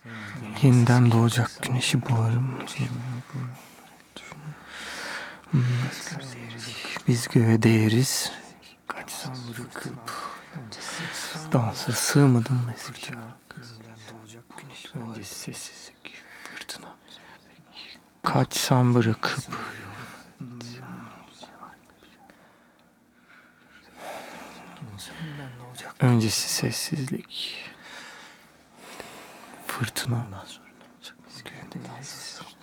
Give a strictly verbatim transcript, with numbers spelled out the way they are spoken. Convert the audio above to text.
Yeniden doğacak güneşi buharım. Biz göğe değeriz. Kaçsam bırakıp dansa sığmadım mesela. Öncesi sessizlik, fırtına. Kaçsam bırakıp öncesi sessizlik, fırtına.